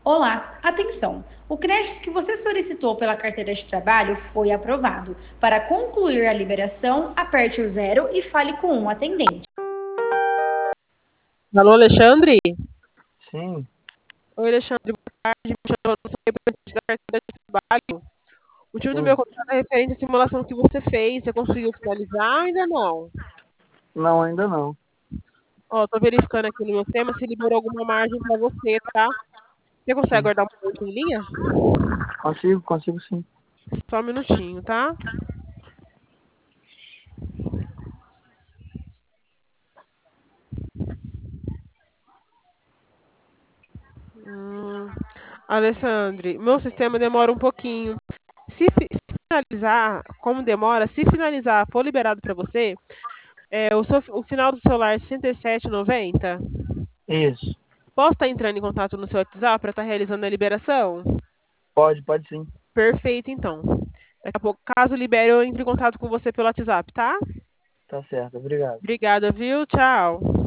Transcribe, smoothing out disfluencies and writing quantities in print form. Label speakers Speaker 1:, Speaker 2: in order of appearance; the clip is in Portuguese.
Speaker 1: Olá, atenção! O crédito que você solicitou pela carteira de trabalho foi aprovado. Para concluir a liberação, aperte o zero e fale com um atendente.
Speaker 2: Alô, Alexandre?
Speaker 3: Sim,
Speaker 2: Oi, Alexandre, boa tarde. Me chamo, sou representante da carteira de trabalho. O motivo do meu
Speaker 3: sim.
Speaker 2: contato é referente à simulação que você fez. Você conseguiu finalizar ou ainda não?
Speaker 3: Não, ainda não.
Speaker 2: Ó, tô verificando aqui no meu sistema se liberou alguma margem para você, tá? Você consegue
Speaker 3: Sim.
Speaker 2: aguardar um pouco em linha?
Speaker 3: Consigo sim.
Speaker 2: Só um minutinho, tá? Hum, Alexandre, meu sistema demora um pouquinho. Se finalizar, como demora, se finalizar for liberado para você, o final do celular é 6790.
Speaker 3: Isso.
Speaker 2: Posso estar entrando em contato no seu WhatsApp para estar realizando a liberação?
Speaker 3: Pode sim.
Speaker 2: Perfeito, então. Daqui a pouco, caso libere, eu entro em contato com você pelo WhatsApp, tá?
Speaker 3: Tá certo, obrigado.
Speaker 2: Obrigada, viu? Tchau.